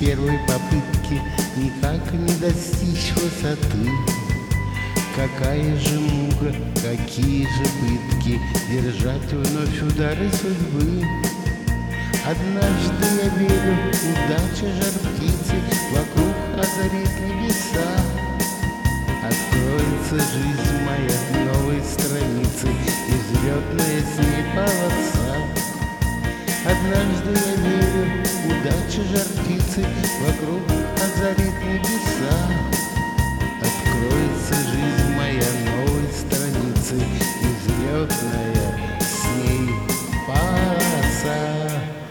первой попытки никак не достичь высоты. Какая же мука, какие же пытки держать вновь удары судьбы. Однажды я верю, удача жар птицы вокруг озарит небеса. Откроется жизнь моя новой страницы и взлетная с ней полоса. Однажды я верю, удача жар птицы вокруг озарит небеса. Откроется жизнь моя новой страницы и взлетная с ней полоса.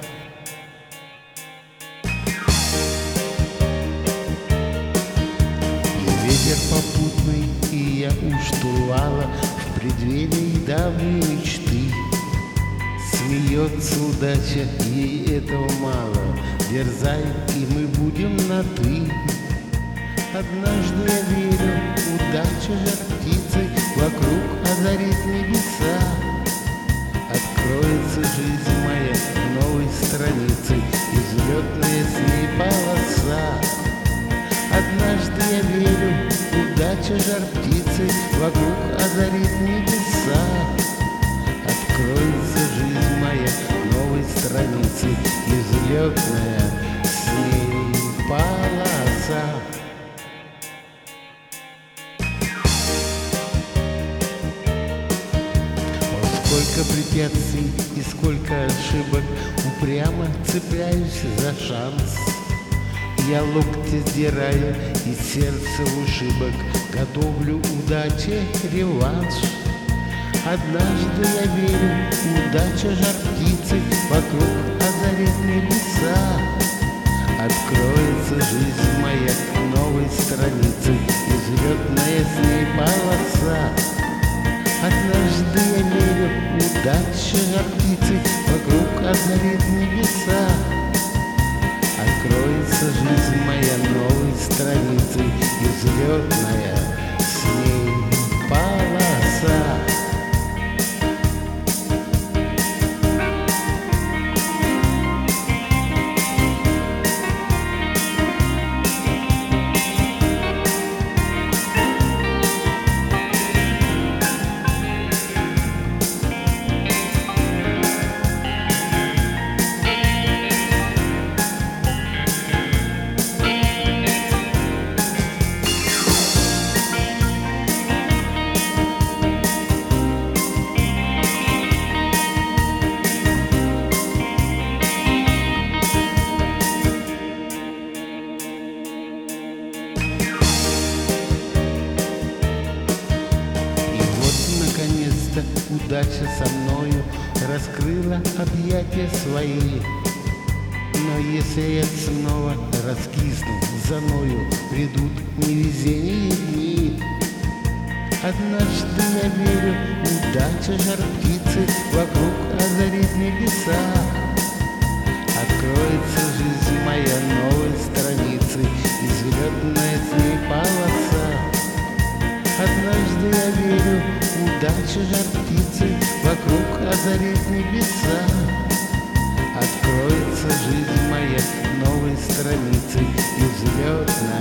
И ветер попутный, и я у штурвала в преддверии давней мечты. Смеется удача, ей этого мало. Дерзай, и мы будем на «ты». Однажды я верю, удача жар птицы вокруг озарит небеса. Откроется жизнь моя новой страницей и взлетная с ней полоса. Однажды я верю, удача жар птицы вокруг озарит небеса. Откроется жизнь моя новой страницей и взлетная с ней полоса. Сколько препятствий и сколько ошибок, упрямо цепляюсь за шанс. Я локти сдирая и сердце в ушибок готовлю удаче реванш. Однажды я верю, удача жар птицы вокруг озарит небеса. Откроется жизнь моя новой страницей и взлетная с ней полоса. Однажды я верю, удача жар птицы вокруг озарит небеса. Откроется жизнь моя новой страницей и взлетная с ней полоса. Удача со мною раскрыла объятия свои. Но если я снова раскисну заною, придут невезения дни. Однажды я верю, удача жар птицы вокруг озарит небеса. Откроется жизнь моя новой страницей и взлетная с ней полоса. Однажды я верю, удача жар птицы вокруг озарит небеса. Откроется жизнь моя новой страницей и взлетная